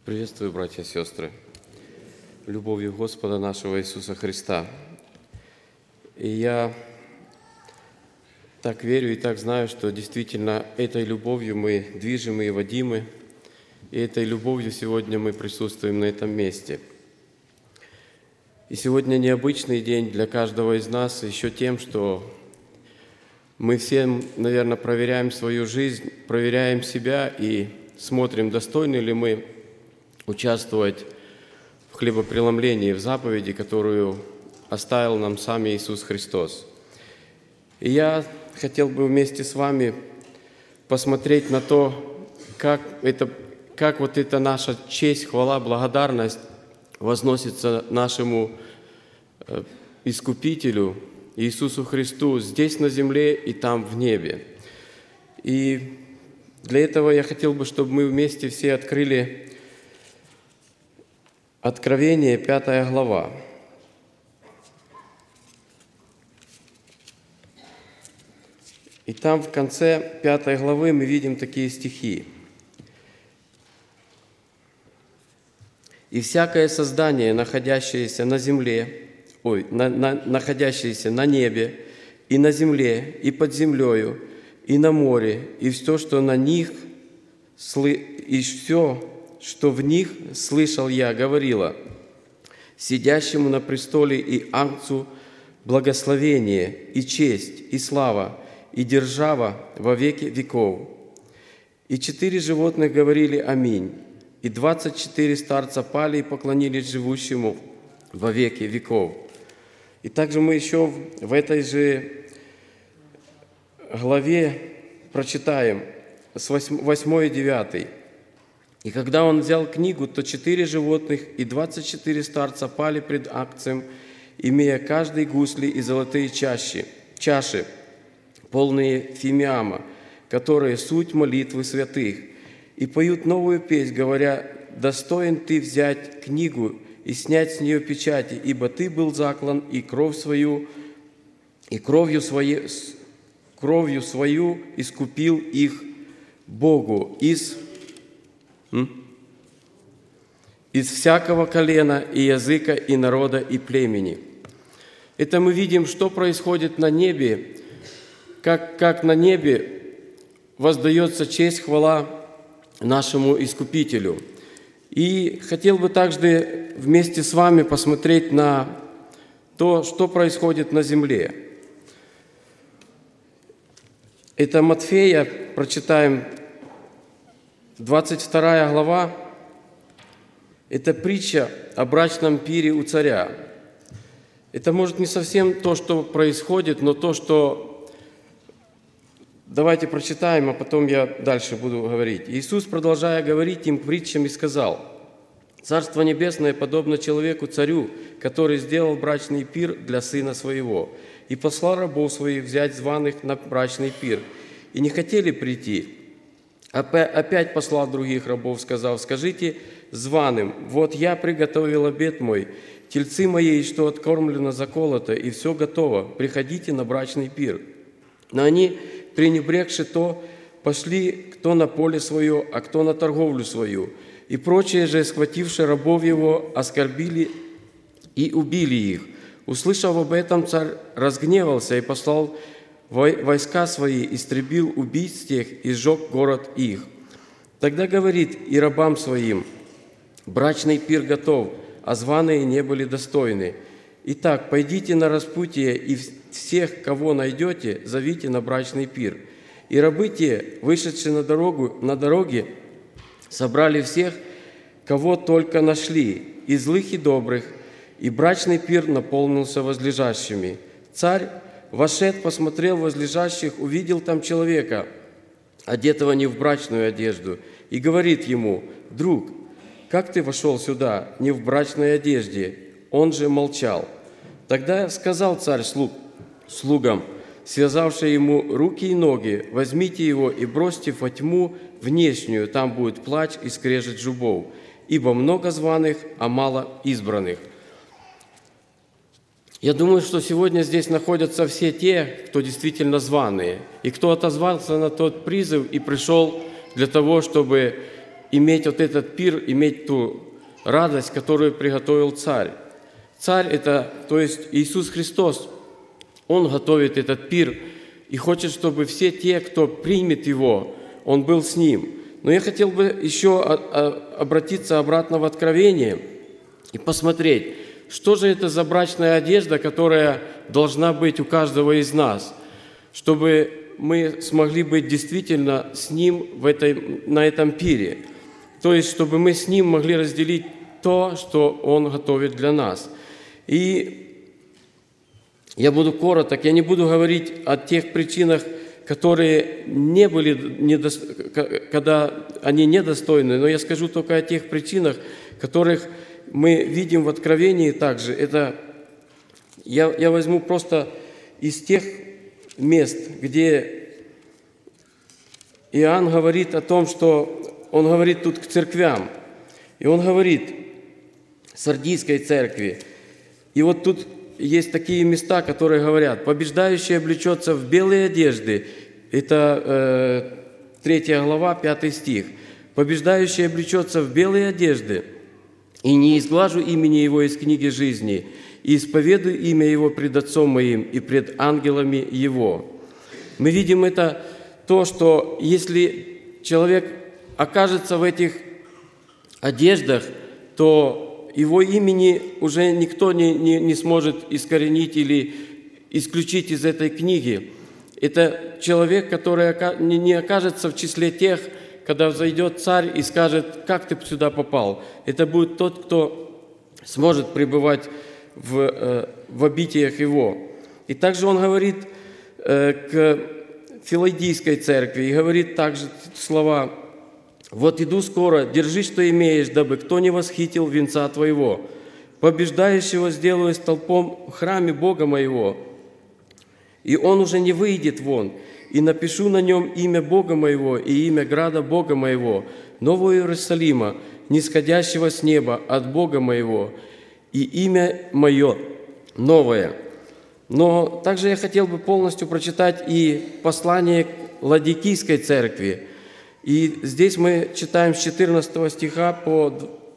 Приветствую, братья и сестры, любовью Господа нашего Иисуса Христа. И я так верю и так знаю, что действительно этой любовью мы движимы и водимы, и этой любовью сегодня мы присутствуем на этом месте. И сегодня необычный день для каждого из нас еще тем, что мы все, наверное, проверяем свою жизнь, проверяем себя и смотрим, достойны ли мы участвовать в хлебопреломлении, в заповеди, которую оставил нам сам Иисус Христос. И я хотел бы вместе с вами посмотреть на то, как вот эта наша честь, хвала, благодарность возносится нашему Искупителю Иисусу Христу здесь на земле и там в небе. И для этого я хотел бы, чтобы мы вместе все открыли Откровение, 5 глава. И там в конце 5 главы мы видим такие стихи. «И всякое создание, находящееся на земле, находящееся на небе, и на земле, и под землею, и на море, и все, что на них, и все, что в них слышал я, говорила: сидящему на престоле и Агнцу благословение, и честь, и слава, и держава во веки веков. И 4 животных говорили: Аминь. И 24 старца пали и поклонились живущему во веки веков». И также мы еще в этой же главе прочитаем с 8 и 9. «И когда он взял книгу, то 4 животных и 24 старца пали пред Агнцем, имея каждый гусли и золотые чаши, полные фимиама, которые суть молитвы святых, и поют новую песнь, говоря: достоин ты взять книгу и снять с нее печати, ибо ты был заклан, и кровью свою искупил их Богу из всякого колена и языка и народа и племени». Это мы видим, что происходит на небе, как на небе воздается честь, хвала нашему Искупителю. И хотел бы также вместе с вами посмотреть на то, что происходит на земле. Это Матфея, прочитаем, 22 глава. Это притча о брачном пире у царя. Это, может, не совсем то, что происходит, но то, что... Давайте прочитаем, а потом я дальше буду говорить. «Иисус, продолжая говорить им притчами, сказал: Царство Небесное подобно человеку-царю, который сделал брачный пир для сына своего, и послал рабов своих взять званых на брачный пир. И не хотели прийти. Опять послал других рабов, сказав: скажите званым: вот я приготовил обед мой, тельцы мои, что откормлено, заколото, и все готово, приходите на брачный пир. Но они, пренебрегши то, пошли кто на поле свое, а кто на торговлю свою. И прочие же, схвативши рабов его, оскорбили и убили их. Услышав об этом, царь разгневался и послал войска свои, истребил убийц тех и сжег город их. Тогда говорит и рабам своим: брачный пир готов, а званые не были достойны. Итак, пойдите на распутье, и всех, кого найдете, зовите на брачный пир. И рабы те, вышедшие на дороге, собрали всех, кого только нашли, и злых, и добрых, и брачный пир наполнился возлежащими. Царь, вошед, посмотрел возлежащих, увидел там человека, одетого не в брачную одежду, и говорит ему: друг, как ты вошел сюда не в брачной одежде? Он же молчал. Тогда сказал царь слугам, связавшие ему руки и ноги: возьмите его и бросьте во тьму внешнюю, там будет плач и скрежет зубов, ибо много званых, а мало избранных. Я думаю, что сегодня здесь находятся все те, кто действительно званые, и кто отозвался на тот призыв и пришел для того, чтобы иметь вот этот пир, иметь ту радость, которую приготовил Царь. Царь – это, то есть Иисус Христос. Он готовит этот пир и хочет, чтобы все те, кто примет Его, Он был с Ним. Но я хотел бы еще обратиться обратно в Откровение и посмотреть, что же это за брачная одежда, которая должна быть у каждого из нас, чтобы мы смогли быть действительно с Ним на этом пире. То есть, чтобы мы с Ним могли разделить то, что Он готовит для нас. И я буду короток, я не буду говорить о тех причинах, которые не были, когда они недостойны, но я скажу только о тех причинах, которых мы видим в Откровении также. Это я возьму просто из тех мест, где Иоанн говорит о том, что он говорит тут к церквям, и он говорит Сардийской церкви. И вот тут есть такие места, которые говорят: побеждающий облечется в белые одежды. Это 3 глава, 5 стих. Побеждающий облечется в белые одежды, и не изглажу имени его из книги жизни, и исповедую имя его пред Отцом моим и пред ангелами его. Мы видим это то, что если человек окажется в этих одеждах, то его имени уже никто не сможет искоренить или исключить из этой книги. Это человек, который не окажется в числе тех, когда взойдет царь и скажет: как ты сюда попал? Это будет тот, кто сможет пребывать в обителях его. И также он говорит к Филадельфийской церкви, и говорит также слова: «Вот иду скоро, держи, что имеешь, дабы кто не восхитил венца твоего. Побеждающего сделаю столпом в храме Бога моего, и он уже не выйдет вон, и напишу на нем имя Бога моего и имя града Бога моего, Нового Иерусалима, нисходящего с неба от Бога моего, и имя мое новое». Но также я хотел бы полностью прочитать и послание к Ладикийской церкви. И здесь мы читаем с 14 стиха по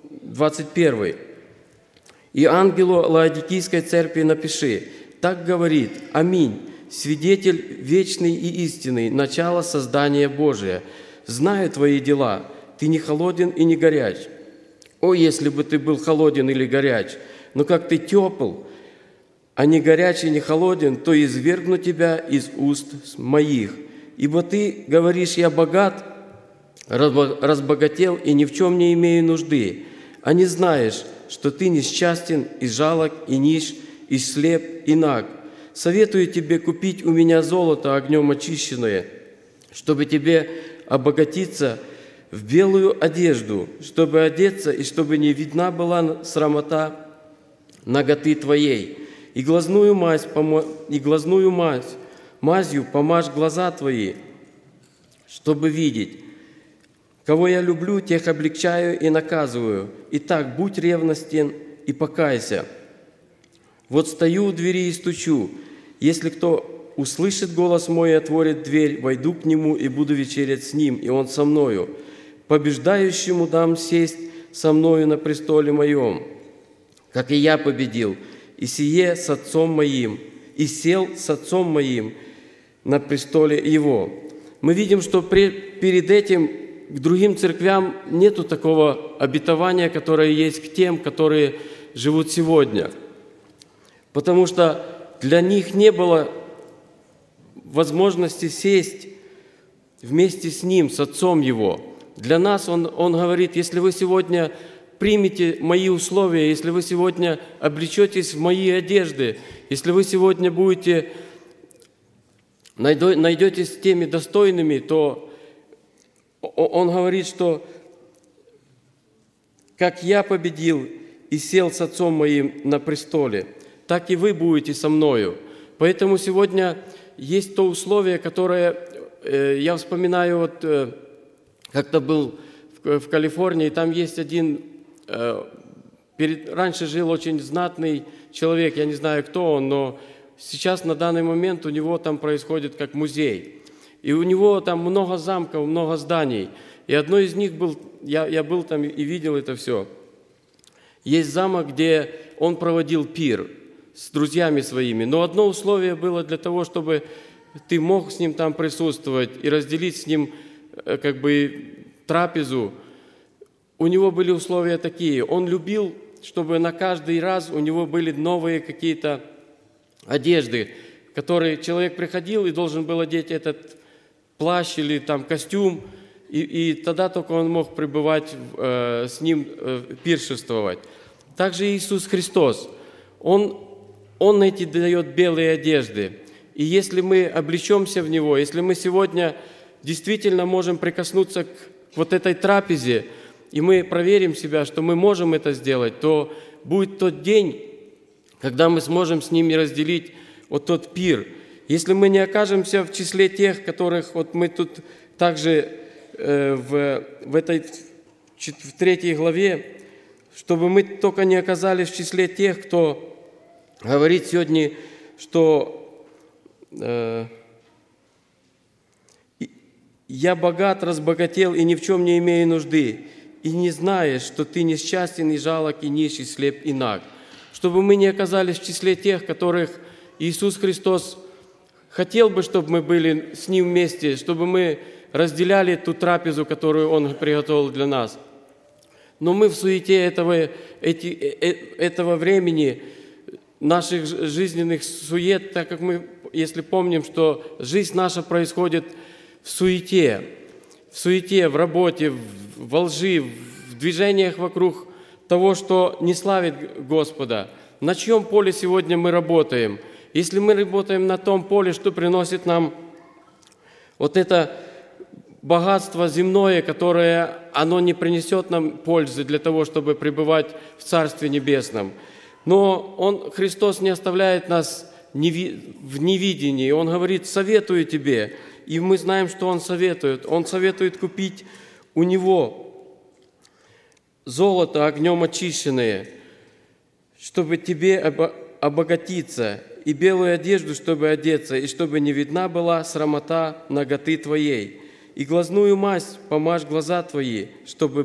21. «И ангелу Лаодикийской церкви напиши: так говорит Аминь, свидетель вечный и истинный, начало создания Божия. Знаю твои дела, ты не холоден и не горяч. О, если бы ты был холоден или горяч, но как ты тепл, а не горяч и не холоден, то извергну тебя из уст моих. Ибо ты говоришь: я богат, разбогател и ни в чем не имею нужды, а не знаешь, что ты несчастен и жалок, и нищ, и слеп, и наг. Советую тебе купить у меня золото огнем очищенное, чтобы тебе обогатиться в белую одежду, чтобы одеться, и чтобы не видна была срамота наготы твоей. И глазную мазью помажь глаза твои, чтобы видеть. Кого я люблю, тех облегчаю и наказываю. Итак, будь ревностен и покайся. Вот стою у двери и стучу. Если кто услышит голос мой и отворит дверь, войду к нему и буду вечерять с ним, и он со мною. Побеждающему дам сесть со мною на престоле моем, как и я победил, и сие с Отцом моим, и сел с Отцом моим на престоле его». Мы видим, что перед этим к другим церквям нету такого обетования, которое есть к тем, которые живут сегодня. Потому что для них не было возможности сесть вместе с Ним, с Отцом Его. Для нас Он говорит: если вы сегодня примете мои условия, если вы сегодня облечетесь в мои одежды, если вы сегодня найдетесь с теми достойными, то Он говорит, что как я победил и сел с Отцом моим на престоле, так и вы будете со мною. Поэтому сегодня есть то условие, которое я вспоминаю, вот как-то был в Калифорнии, там есть один, раньше жил очень знатный человек, я не знаю, кто он, но сейчас на данный момент у него там происходит как музей. И у него там много замков, много зданий. И одно из них был я был там и видел это все. Есть замок, где он проводил пир с друзьями своими. Но одно условие было для того, чтобы ты мог с ним там присутствовать и разделить с ним трапезу. У него были условия такие. Он любил, чтобы на каждый раз у него были новые какие-то одежды, которые человек приходил и должен был одеть этот плащ или там костюм, и тогда только он мог пребывать с ним, пиршествовать. Также Иисус Христос, Он эти дает белые одежды. И если мы облечемся в Него, если мы сегодня действительно можем прикоснуться к вот этой трапезе, и мы проверим себя, что мы можем это сделать, то будет тот день, когда мы сможем с ними разделить вот тот пир. Если мы не окажемся в числе тех, которых вот мы тут также в 3 главе, чтобы мы только не оказались в числе тех, кто говорит сегодня, что «Я богат, разбогател и ни в чем не имею нужды, и не знаешь, что ты несчастен и жалок, и нищий, слеп и наг». Чтобы мы не оказались в числе тех, которых Иисус Христос хотел бы, чтобы мы были с Ним вместе, чтобы мы разделяли ту трапезу, которую Он приготовил для нас. Но мы в суете этого времени, наших жизненных сует, так как мы, если помним, что жизнь наша происходит в суете, в работе, во лжи, в движениях вокруг того, что не славит Господа. На чьем поле сегодня мы работаем? Если мы работаем на том поле, что приносит нам вот это богатство земное, которое оно не принесет нам пользы для того, чтобы пребывать в Царстве Небесном. Но Христос не оставляет нас в невидении. Он говорит: советую тебе. И мы знаем, что Он советует. Он советует купить у Него золото огнем очищенное, чтобы тебе обогатиться, и белую одежду, чтобы одеться, и чтобы не видна была срамота наготы твоей. И глазную мазь помажь глаза твои, чтобы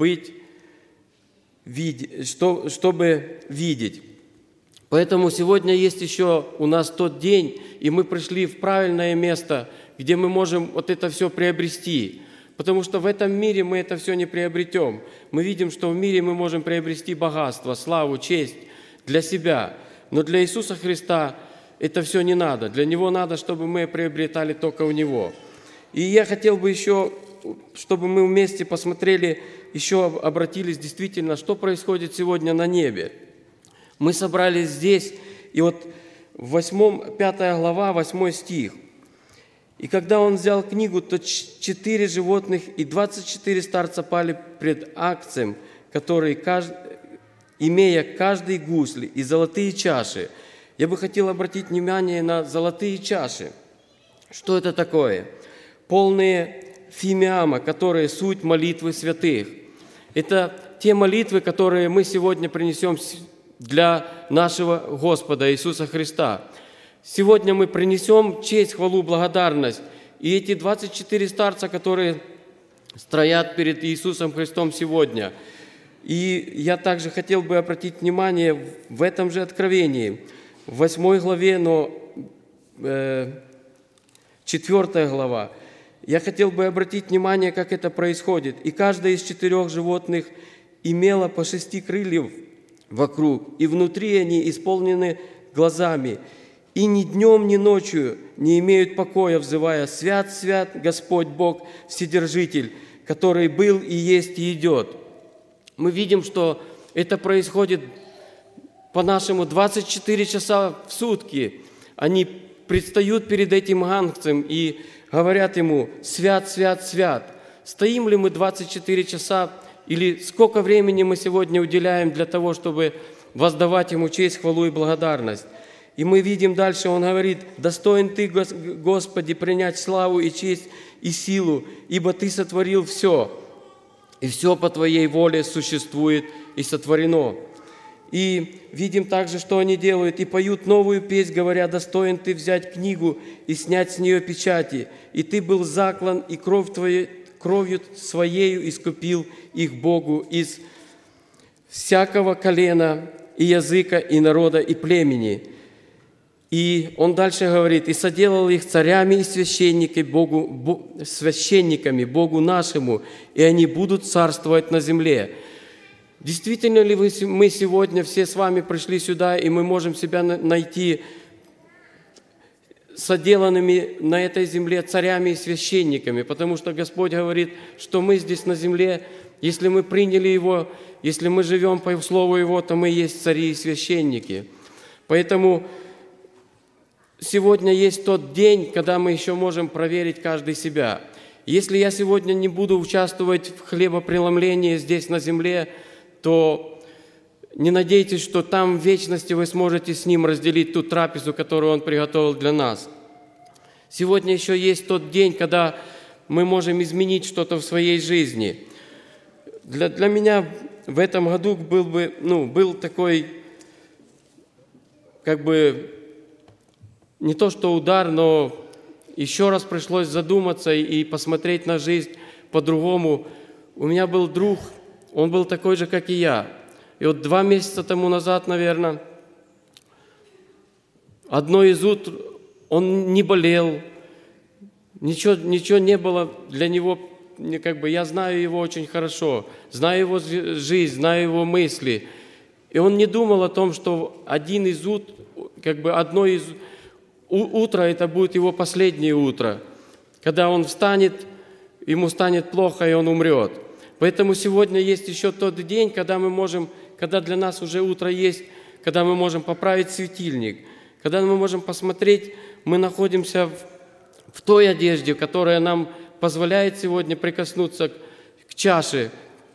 видеть. Поэтому сегодня есть еще у нас тот день, и мы пришли в правильное место, где мы можем вот это все приобрести. Потому что в этом мире мы это все не приобретем. Мы видим, что в мире мы можем приобрести богатство, славу, честь для себя. Но для Иисуса Христа это все не надо. Для Него надо, чтобы мы приобретали только у Него. И я хотел бы еще, чтобы мы вместе посмотрели, еще обратились действительно, что происходит сегодня на небе. Мы собрались здесь, и вот 5 глава, 8 стих. «И когда он взял книгу, то 4 животных и 24 старца пали пред Агнцем, который, имея каждый гусли и золотые чаши». Я бы хотел обратить внимание на золотые чаши. Что это такое? Полные фимиама, которые суть молитвы святых. Это те молитвы, которые мы сегодня принесем для нашего Господа Иисуса Христа. Сегодня мы принесем честь, хвалу, благодарность. И эти 24 старца, которые стоят перед Иисусом Христом сегодня. И я также хотел бы обратить внимание в этом же Откровении, в 8 главе, но 4 глава. Я хотел бы обратить внимание, как это происходит. «И каждое из 4 животных имело по 6 крыльев вокруг, и внутри они исполнены глазами, и ни днем, ни ночью не имеют покоя, взывая: свят, свят Господь Бог, Вседержитель, который был и есть и идет». Мы видим, что это происходит по-нашему 24 часа в сутки. Они предстают перед этим Агнцем и говорят Ему: «Свят, свят, свят». Стоим ли мы 24 часа, или сколько времени мы сегодня уделяем для того, чтобы воздавать Ему честь, хвалу и благодарность? И мы видим дальше, Он говорит: «Достоин Ты, Господи, принять славу и честь и силу, ибо Ты сотворил все, и все по Твоей воле существует и сотворено». И видим также, что они делают, и поют новую песнь, говоря: «Достоин Ты взять книгу и снять с нее печати, и Ты был заклан, и кровь кровью Своею искупил их Богу из всякого колена и языка, и народа, и племени». И он дальше говорит: «И соделал их царями и священниками Богу нашему, и они будут царствовать на земле». Действительно ли мы сегодня все с вами пришли сюда, и мы можем себя найти соделанными на этой земле царями и священниками? Потому что Господь говорит, что мы здесь на земле, если мы приняли Его, если мы живем по Слову Его, то мы есть цари и священники. Поэтому сегодня есть тот день, когда мы еще можем проверить каждый себя. Если я сегодня не буду участвовать в хлебопреломлении здесь на земле, то не надейтесь, что там в вечности вы сможете с Ним разделить ту трапезу, которую Он приготовил для нас. Сегодня еще есть тот день, когда мы можем изменить что-то в своей жизни. Для меня в этом году был такой, не то что удар, но еще раз пришлось задуматься и посмотреть на жизнь по-другому. У меня был друг, он был такой же, как и я. И вот 2 месяца тому назад, наверное, одно из утр он не болел, ничего не было для него, я знаю его очень хорошо, знаю его жизнь, знаю его мысли. И он не думал о том, что одно из утра это будет его последнее утро, когда он встанет, ему станет плохо, и он умрет. Поэтому сегодня есть еще тот день, когда для нас уже утро есть, когда мы можем поправить светильник, когда мы можем посмотреть, мы находимся в той одежде, которая нам позволяет сегодня прикоснуться к чаше,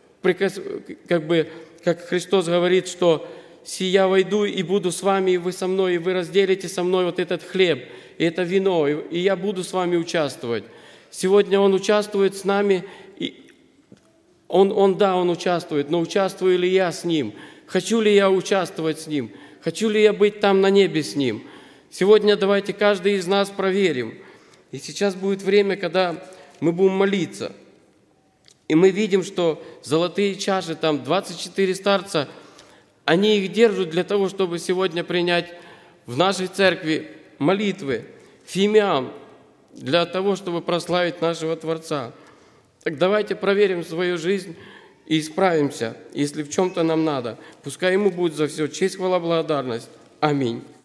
как Христос говорит, что «Сия войду и буду с вами, и вы со мной, и вы разделите со мной вот этот хлеб, и это вино, и я буду с вами участвовать». Сегодня Он участвует с нами, и Он участвует, но участвую ли я с Ним? Хочу ли я участвовать с Ним? Хочу ли я быть там на небе с Ним? Сегодня давайте каждый из нас проверим. И сейчас будет время, когда мы будем молиться. И мы видим, что золотые чаши, там 24 старца, они их держат для того, чтобы сегодня принять в нашей церкви молитвы, фимиам, для того, чтобы прославить нашего Творца. Так давайте проверим свою жизнь и исправимся, если в чем-то нам надо. Пускай Ему будет за все честь, хвала, благодарность. Аминь.